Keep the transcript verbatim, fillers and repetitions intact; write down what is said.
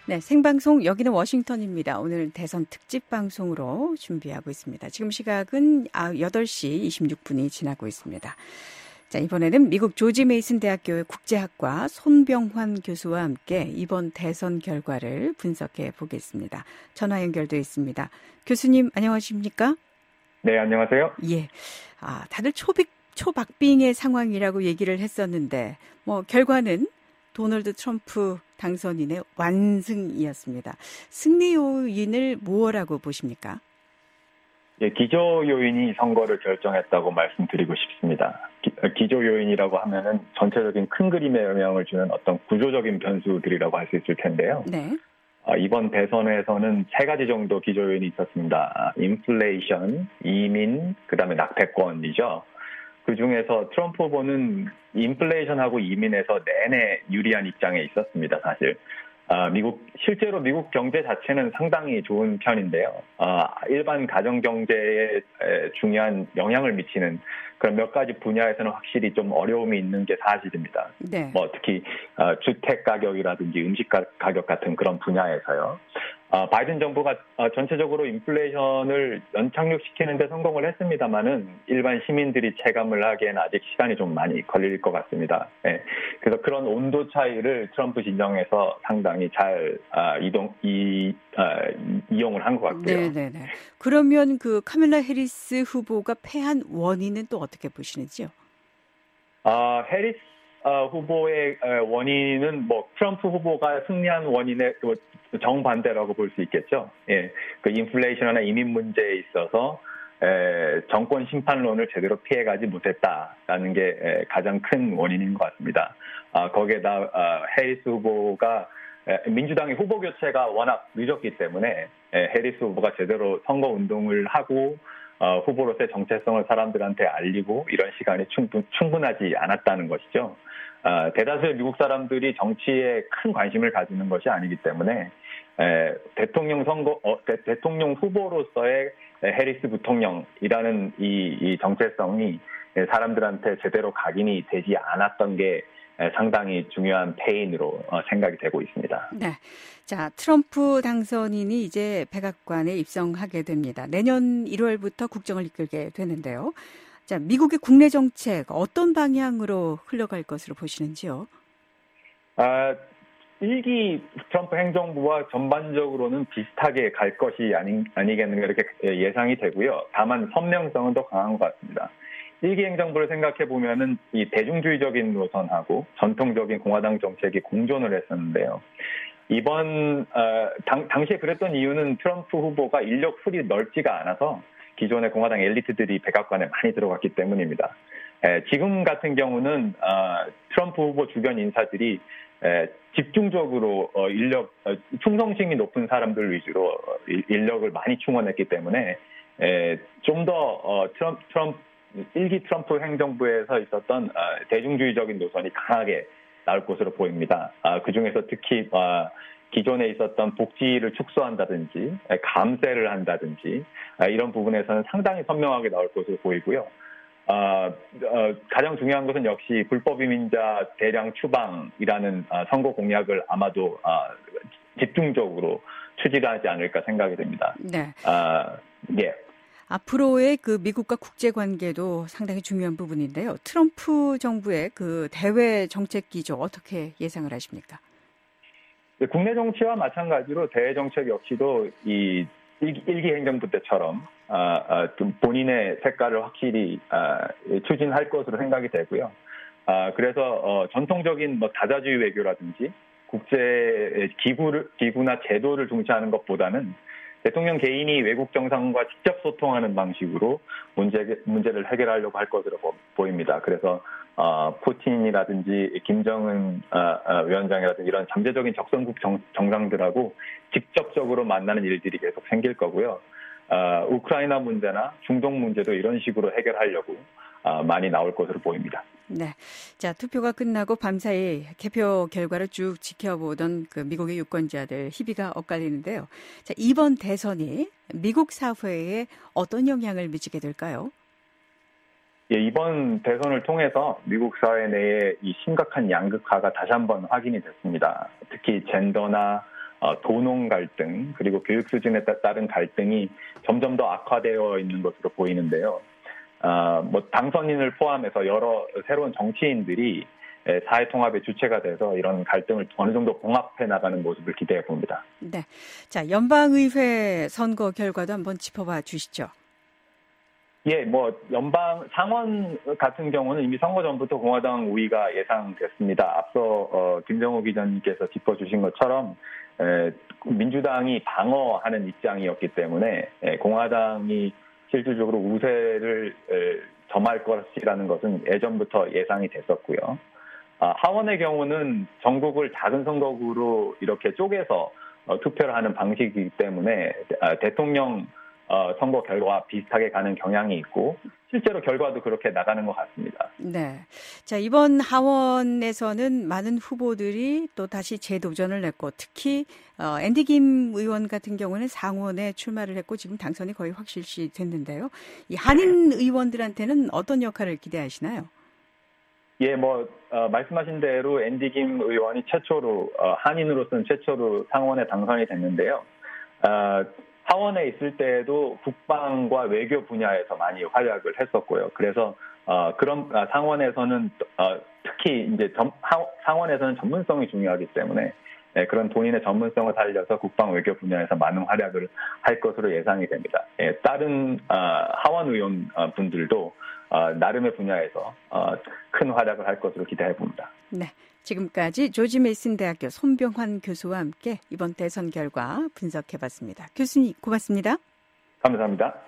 네, 생방송 여기는 워싱턴입니다. 오늘 대선 특집 방송으로 준비하고 있습니다. 지금 시각은 여덟 시 이십육 분이 지나고 있습니다. 자, 이번에는 미국 조지 메이슨 대학교의 국제학과 손병환 교수와 함께 이번 대선 결과를 분석해 보겠습니다. 전화 연결돼 있습니다. 교수님 안녕하십니까? 네, 안녕하세요. 예, 아, 다들 초빅, 초박빙의 상황이라고 얘기를 했었는데 뭐 결과는 도널드 트럼프 당선인의 완승이었습니다. 승리 요인을 무엇라고 보십니까? 예, 기저 요인이 선거를 결정했다고 말씀드리고 싶습니다. 기, 기저 요인이라고 하면은 전체적인 큰 그림에 영향을 주는 어떤 구조적인 변수들이라고 할 수 있을 텐데요. 네. 아, 이번 대선에서는 세 가지 정도 기저 요인이 있었습니다. 아, 인플레이션, 이민, 그다음에 낙태권이죠. 그 중에서 트럼프 후보는 인플레이션하고 이민에서 내내 유리한 입장에 있었습니다, 사실. 아, 미국, 실제로 미국 경제 자체는 상당히 좋은 편인데요. 아, 일반 가정 경제에 중요한 영향을 미치는 그런 몇 가지 분야에서는 확실히 좀 어려움이 있는 게 사실입니다. 네. 뭐 특히 어, 주택 가격이라든지 음식 가격 같은 그런 분야에서요. 어, 바이든 정부가 어, 전체적으로 인플레이션을 연착륙시키는 데 성공을 했습니다만은 일반 시민들이 체감을 하기에는 아직 시간이 좀 많이 걸릴 것 같습니다. 네. 그래서 그런 온도 차이를 트럼프 진영에서 상당히 잘 어, 이동 이 어, 이용을 한 것 같고요. 네네네. 그러면 그 카멜라 해리스 후보가 패한 원인은 또 어떻게 보시는지요? 아, 해리스 어, 후보의 원인은 뭐 트럼프 후보가 승리한 원인의 정반대라고 볼 수 있겠죠. 예, 그 인플레이션이나 이민 문제에 있어서 에, 정권 심판론을 제대로 피해가지 못했다라는 게 에, 가장 큰 원인인 것 같습니다. 아, 거기에다 어, 해리스 후보가 에, 민주당의 후보 교체가 워낙 늦었기 때문에 에, 해리스 후보가 제대로 선거 운동을 하고 어, 후보로서의 정체성을 사람들한테 알리고 이런 시간이 충분, 충분하지 않았다는 것이죠. 어, 대다수의 미국 사람들이 정치에 큰 관심을 가지는 것이 아니기 때문에 에, 대통령 선거, 어, 대, 대통령 후보로서의 해리스 부통령이라는 이, 이 정체성이 사람들한테 제대로 각인이 되지 않았던 게 상당히 중요한 패인으로 생각이 되고 있습니다. 네. 자, 트럼프 당선인이 이제 백악관에 입성하게 됩니다. 내년 일월부터 국정을 이끌게 되는데요. 자, 미국의 국내 정책 어떤 방향으로 흘러갈 것으로 보시는지요? 아, 일기 트럼프 행정부와 전반적으로는 비슷하게 갈 것이 아니, 아니겠는가 이렇게 예상이 되고요. 다만 선명성은 더 강한 것 같습니다. 일기 행정부를 생각해 보면은 이 대중주의적인 노선하고 전통적인 공화당 정책이 공존을 했었는데요. 이번 어, 당, 당시에 그랬던 이유는 트럼프 후보가 인력 풀이 넓지가 않아서 기존의 공화당 엘리트들이 백악관에 많이 들어갔기 때문입니다. 에, 지금 같은 경우는 어, 트럼프 후보 주변 인사들이 에, 집중적으로 어, 인력 어, 충성심이 높은 사람들 위주로 어, 인력을 많이 충원했기 때문에 좀 더 어, 트럼프, 트럼프 일기 트럼프 행정부에서 있었던 어, 대중주의적인 노선이 강하게 나올 것으로 보입니다. 아, 그중에서 특히 어, 기존에 있었던 복지를 축소한다든지 감세를 한다든지 아, 이런 부분에서는 상당히 선명하게 나올 것으로 보이고요. 어, 어, 가장 중요한 것은 역시 불법 이민자 대량 추방이라는 어, 선거 공약을 아마도 어, 집중적으로 추진하지 않을까 생각이 됩니다. 네. 어, 예. 앞으로의 그 미국과 국제 관계도 상당히 중요한 부분인데요. 트럼프 정부의 그 대외 정책 기조 어떻게 예상을 하십니까? 국내 정치와 마찬가지로 대외 정책 역시도 이 일기 행정부 때처럼 아, 아, 좀 본인의 색깔을 확실히 아, 추진할 것으로 생각이 되고요. 아, 그래서 어, 전통적인 뭐 다자주의 외교라든지 국제 기구를 기구나 제도를 중시하는 것보다는 대통령 개인이 외국 정상과 직접 소통하는 방식으로 문제, 문제를 해결하려고 할 것으로 보입니다. 그래서 어, 푸틴이라든지 김정은 어, 어, 위원장이라든지 이런 잠재적인 적성국 정, 정상들하고 직접적으로 만나는 일들이 계속 생길 거고요. 어, 우크라이나 문제나 중동 문제도 이런 식으로 해결하려고 어, 많이 나올 것으로 보입니다. 네. 자, 투표가 끝나고 밤사이 개표 결과를 쭉 지켜보던 그 미국의 유권자들 희비가 엇갈리는데요. 자, 이번 대선이 미국 사회에 어떤 영향을 미치게 될까요? 예, 이번 대선을 통해서 미국 사회 내에 이 심각한 양극화가 다시 한번 확인이 됐습니다. 특히 젠더나 어, 도농 갈등 그리고 교육 수준에 따른 갈등이 점점 더 악화되어 있는 것으로 보이는데요. 어, 뭐 당선인을 포함해서 여러 새로운 정치인들이 사회 통합의 주체가 돼서 이런 갈등을 어느 정도 봉합해 나가는 모습을 기대해 봅니다. 네, 자 연방의회 선거 결과도 한번 짚어봐 주시죠. 예, 뭐 연방 상원 같은 경우는 이미 선거 전부터 공화당 우위가 예상됐습니다. 앞서 어, 김정호 기자님께서 짚어주신 것처럼 에, 민주당이 방어하는 입장이었기 때문에 에, 공화당이 실질적으로 우세를 에, 점할 것이라는 것은 예전부터 예상이 됐었고요. 아, 하원의 경우는 전국을 작은 선거구로 이렇게 쪼개서 어, 투표를 하는 방식이기 때문에 아, 대통령 어, 선거 결과와 비슷하게 가는 경향이 있고 실제로 결과도 그렇게 나가는 것 같습니다. 네, 자 이번 하원에서는 많은 후보들이 또 다시 재도전을 했고 특히 어, 앤디 김 의원 같은 경우는 상원에 출마를 했고 지금 당선이 거의 확실시 됐는데요. 이 한인 의원들한테는 어떤 역할을 기대하시나요? 예, 뭐 어, 말씀하신 대로 앤디 김 의원이 최초로 어, 한인으로서는 최초로 상원에 당선이 됐는데요. 어, 하원에 있을 때에도 국방과 외교 분야에서 많이 활약을 했었고요. 그래서 어, 그런 아, 상원에서는 어, 특히 이제 점, 하, 상원에서는 전문성이 중요하기 때문에 예, 그런 본인의 전문성을 살려서 국방 외교 분야에서 많은 활약을 할 것으로 예상이 됩니다. 예, 다른 어, 하원 의원 분들도 어, 나름의 분야에서 어, 큰 활약을 할 것으로 기대해 봅니다. 네, 지금까지 조지 메이슨 대학교 손병환 교수와 함께 이번 대선 결과 분석해봤습니다. 교수님 고맙습니다. 감사합니다.